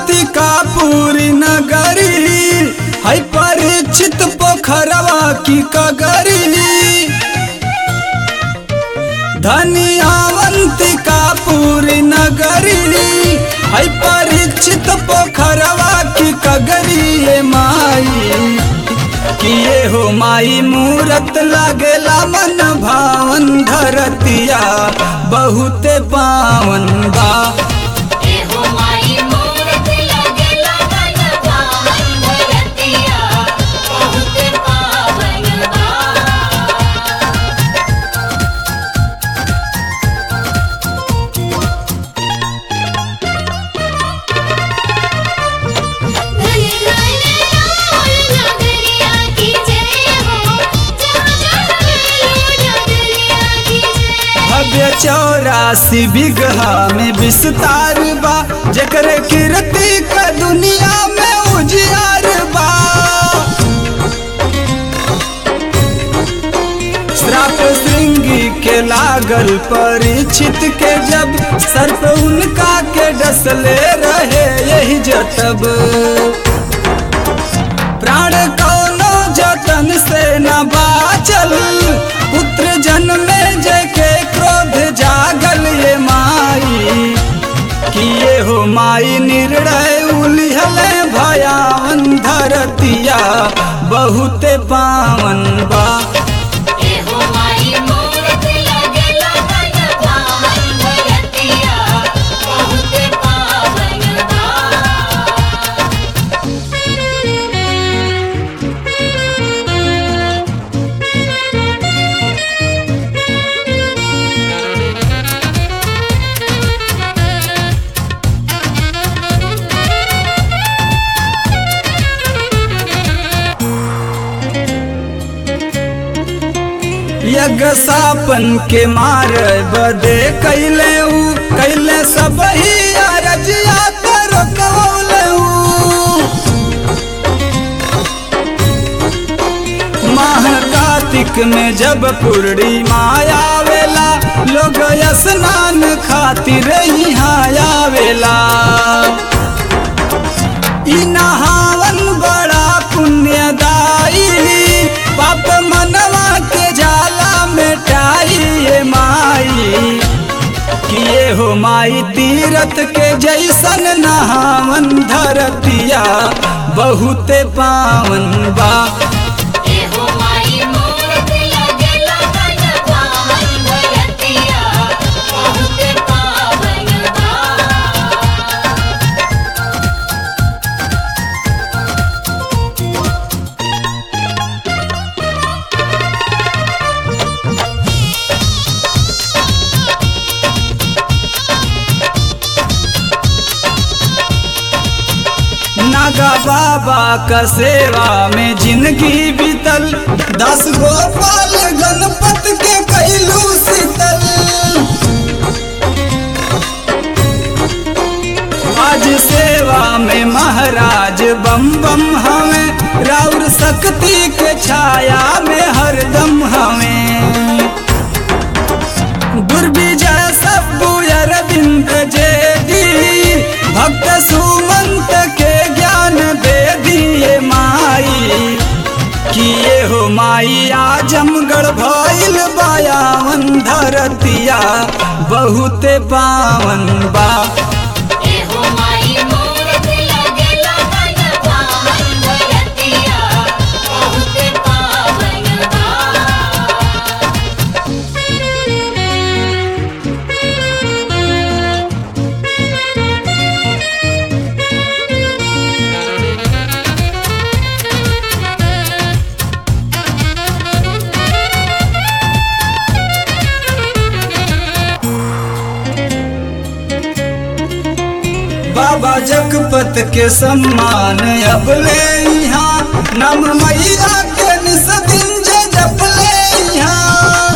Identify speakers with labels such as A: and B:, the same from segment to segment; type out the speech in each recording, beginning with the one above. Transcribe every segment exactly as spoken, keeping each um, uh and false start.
A: अवंतिका पूरी नगरी है परीक्षित पोखरवा की कगरी। धनी अवंतिका पूरी नगरी है परीक्षित पोखरवा की कगरी। ये माई किए हो माई मूरत लागेला मन भावन धरतिया बहुते पावन बा। चौरासी बिगहा में विस्तार बा जकरे कीर्ति का दुनिया में उजियार बा। श्राप श्रृंगी के लागल परीक्षित के जब सर्प उनका के डसले रहे यही जतब। प्राण कौनो जतन से न बाचल पुत्र जन्मे जय के क्रोध जागल। ये माई किए हो माई निर्णय उलिहले भयावन धरतिया बहुते पावन बा। यज्ञ सापन के मार बदे कैले ऊ कैले सब ही अरजिया कर कौले माह कार्तिक में जब पूर्णिमा आवेला लोग स्नान खातिर यहाँ आवेला। ई नहावन बड़ा पुण्यदायी पाप मनवा के जाला मिटाई। ये माई किए हो माई तीरथ के जैसन नहावन धरतिया बहुते पावन बा। नागा बाबा का सेवा में जिंदगी बीतल दस गोपाल गणपत के कैलू शीतल। आज सेवा में महाराज बम बम हमें राउर शक्ति के छाया में हरदम हमें। दुर्विजय सब्बू अरविंद जेदी भक्त सुमंत के ज्ञान दे दिए माई। किए हो माई आजमगढ़ भइल बायावन धरतिया बहुते पावन बा। बाबा जगपत के सम्मान अब ले यहाँ नम मैया के निस्दिन जप ले यहाँ।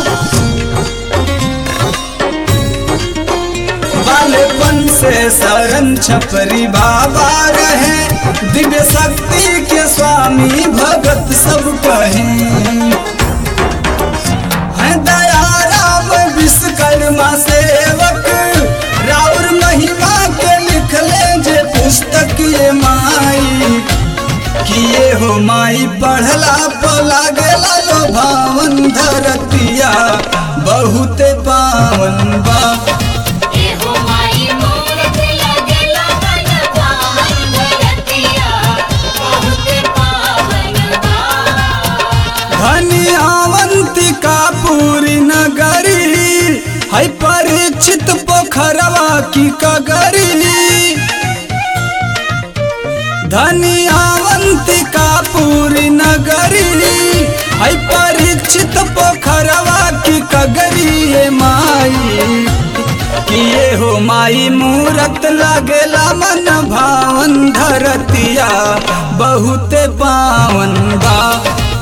A: बालेपन से शरण छपरी बाबा रहे दिव्य शक्ति के स्वामी भगत सब कहे। हैं दया राम विश्वकर्मा सेवक राउर महिमा के लिख ले जे पुस्तक किए हो माई पढ़ला पला गेला लो भावन धरतिया बहुते पावन बा। धनियावंतिका पूरी नगरी है परीक्षित पोखरवा की कगरी। धनियावंतिका पूरी नगरी है परीक्षित पोखरवा की कगरी। ये माई किए हो माई मूरत लागेला मन भावन धरतिया बहुते पावन बा।